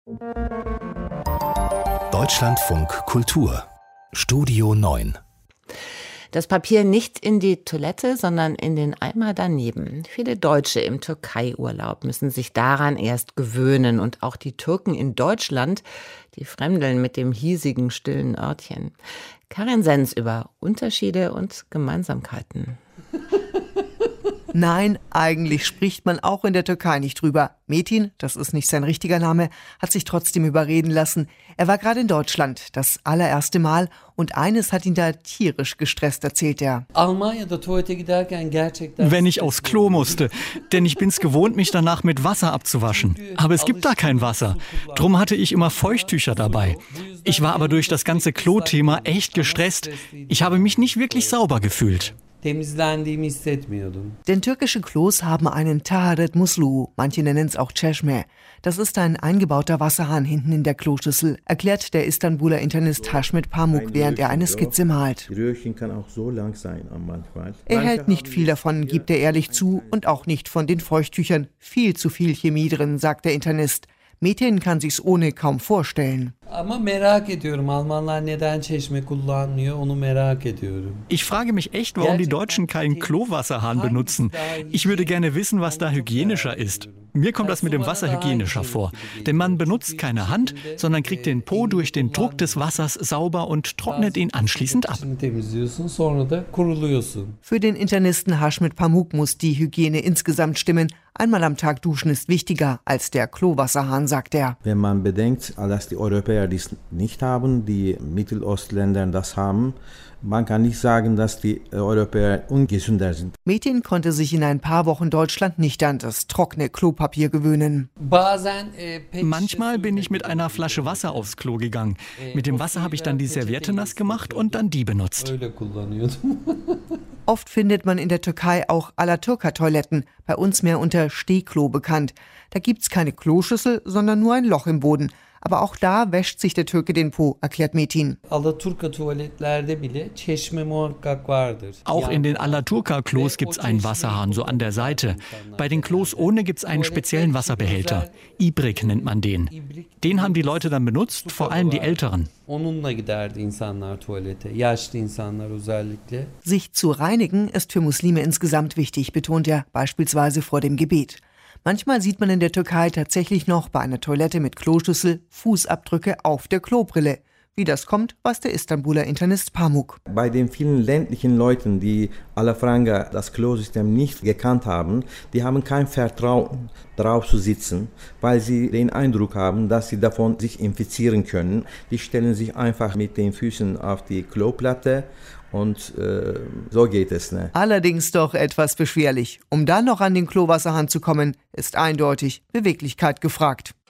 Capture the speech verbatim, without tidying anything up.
Deutschlandfunk Kultur Studio neun. Das Papier nicht in die Toilette, sondern in den Eimer daneben. Viele Deutsche im Türkei-Urlaub müssen sich daran erst gewöhnen. Und auch die Türken in Deutschland, die fremdeln mit dem hiesigen, stillen Örtchen. Karin Sens über Unterschiede und Gemeinsamkeiten. Nein, eigentlich spricht man auch in der Türkei nicht drüber. Metin, das ist nicht sein richtiger Name, hat sich trotzdem überreden lassen. Er war gerade in Deutschland, das allererste Mal, und eines hat ihn da tierisch gestresst, erzählt er. Wenn ich aufs Klo musste, denn ich bin's gewohnt, mich danach mit Wasser abzuwaschen. Aber es gibt da kein Wasser. Drum hatte ich immer Feuchttücher dabei. Ich war aber durch das ganze Klo-Thema echt gestresst. Ich habe mich nicht wirklich sauber gefühlt. Denn türkische Klos haben einen Taharet Muslu, manche nennen es auch Çeşme. Das ist ein eingebauter Wasserhahn hinten in der Kloschüssel, erklärt der Istanbuler Internist Haschmet Pamuk, während er eine Skizze malt. Die Röhrchen kann auch so lang sein manchmal. Er hält nicht viel davon, gibt er ehrlich zu, und auch nicht von den Feuchttüchern. Viel zu viel Chemie drin, sagt der Internist. Metin kann sich's ohne kaum vorstellen. Ich frage mich echt, warum die Deutschen keinen Klowasserhahn benutzen. Ich würde gerne wissen, was da hygienischer ist. Mir kommt das mit dem Wasser hygienischer vor. Denn man benutzt keine Hand, sondern kriegt den Po durch den Druck des Wassers sauber und trocknet ihn anschließend ab. Für den Internisten Haschmet Pamuk muss die Hygiene insgesamt stimmen. Einmal am Tag duschen ist wichtiger als der Klowasserhahn, sagt er. Wenn man bedenkt, dass die Europäer dies nicht haben, die Mittelostländer das haben, man kann nicht sagen, dass die Europäer ungesünder sind. Metin konnte sich in ein paar Wochen Deutschland nicht an das trockene Klopapier gewöhnen. Manchmal bin ich mit einer Flasche Wasser aufs Klo gegangen. Mit dem Wasser habe ich dann die Serviette nass gemacht und dann die benutzt. Oft findet man in der Türkei auch Alaturka-Toiletten, bei uns mehr unter Stehklo bekannt. Da gibt's keine Kloschüssel, sondern nur ein Loch im Boden. Aber auch da wäscht sich der Türke den Po, erklärt Metin. Auch in den Alaturka-Klos gibt's einen Wasserhahn, so an der Seite. Bei den Klos ohne gibt's einen speziellen Wasserbehälter. Ibrik nennt man den. Den haben die Leute dann benutzt, vor allem die Älteren. Sich zu reinigen ist für Muslime insgesamt wichtig, betont er, beispielsweise vor dem Gebet. Manchmal sieht man in der Türkei tatsächlich noch bei einer Toilette mit Kloschüssel Fußabdrücke auf der Klobrille. Wie das kommt, weiß der Istanbuler Internist Pamuk. Bei den vielen ländlichen Leuten, die Alafranga das Klosystem nicht gekannt haben, die haben kein Vertrauen darauf zu sitzen, weil sie den Eindruck haben, dass sie davon sich infizieren können. Die stellen sich einfach mit den Füßen auf die Kloplatte. Und äh, so geht es. Ne? Allerdings doch etwas beschwerlich. Um dann noch an den Klowasserhahn zu kommen, ist eindeutig Beweglichkeit gefragt.